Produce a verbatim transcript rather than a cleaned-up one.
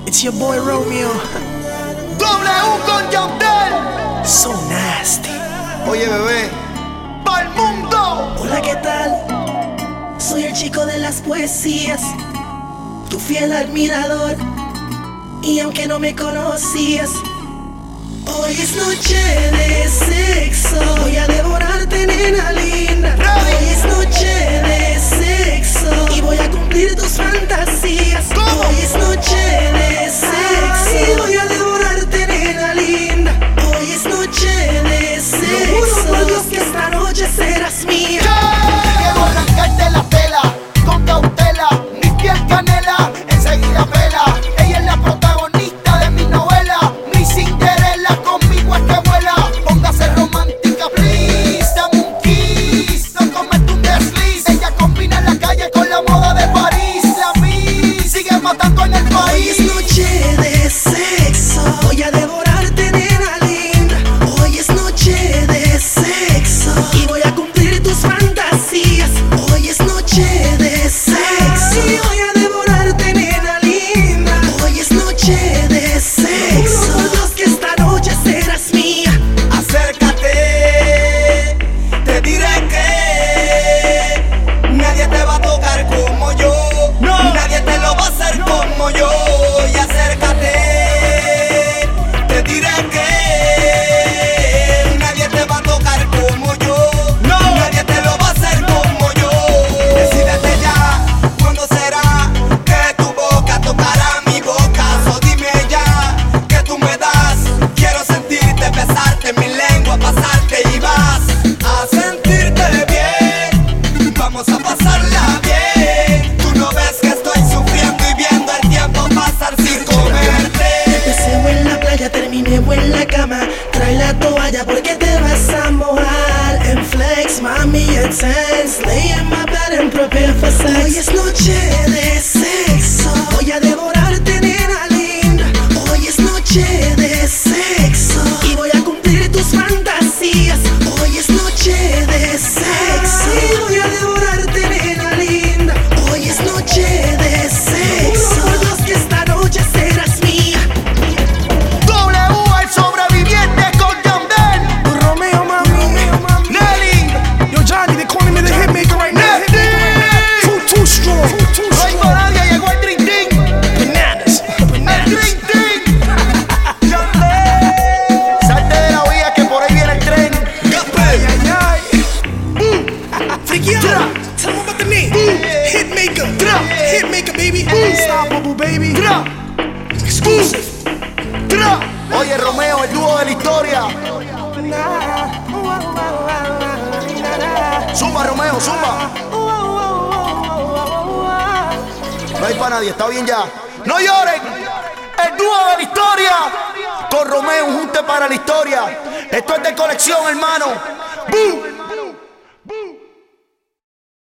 It's your boy Romeo. W con Yandel. So nasty. Oye, bebé, pa'l mundo. Hola, ¿qué tal? Soy el chico de las poesías, tu fiel admirador. Y aunque no me conocías, hoy es noche de sexo. Voy a devorarte, nena linda. Hoy es noche de sexo y voy a cumplir tus fantasías. Hoy es noche de sexo y voy a devorarte, nena linda. Hoy es noche de sexo. Por Dios que esta noche serás mía. Quiero arrancarte la tela con cautela, mi piel canela, enseguida pela. Ella es la protagonista de mi novela, mi Cinderella, conmigo es que vuela. Póngase romántica, please, dame un kiss, no comete un desliz. Ella combina la calle con la moda de París. La mi sigue matando en el Hoy país. es noche de sexo, voy a devorarte, nena linda. Hoy es noche de sexo y voy a cumplir tus fantasías. Hoy es noche de sexo y voy a devorarte, nena linda. Hoy es noche de sexo. Por Dios que esta noche serás mía. Acércate, te diré que nadie te va a tocar como yo, no. Nadie te lo va a hacer como yo. Y acércate, te diré que nadie te va a tocar como yo, no. Nadie te lo va a hacer como yo. Decídete ya, ¿cuándo será que tu boca tocará mi boca? So dime ya, que tú me das. Quiero sentirte, besarte, mi lengua pasarte y vas a sentirte bien. Vamos a pasarla bien. Tú no ves que estoy sufriendo y viendo el tiempo pasar sin comerte. Empecé en la playa, terminé en la cama. Trae la toalla porque te vas a mojar. En flex, mami, intense. Lay in my bed and prepare for sex. Hoy es noche de sexo. Voy a devorarte, nena linda. Hoy es noche de sexo y voy a cumplir tus fantasías. Hoy es noche de sexo y voy a devorarte, nena linda. Hoy es noche de sexo. Por Dios que esta noche serás mía. W, el sobreviviente con Yandel. Tu Romeo, mami. Nelly, Yo, Johnny, they calling me the hitmaker right now. Too, too strong. Too, too no hay strong. nadie, llegó el Dream Team. Bananas. El Bananas. Dream Team. Yandel. Salte de la vía que por ahí viene el tren. Ay, ay, ay. Freaky out. Tell them about the name. Hitmaker. Hitmaker, baby. Unstoppable, baby. Tra, Exclusive. tra. Oye, Romeo, el dúo de la historia. Zumba, Romeo, zumba. No hay para nadie, está bien ya. No lloren. El dúo de la historia. Con Romeo, un junte para la historia. Esto es de colección, hermano. ¡Bum!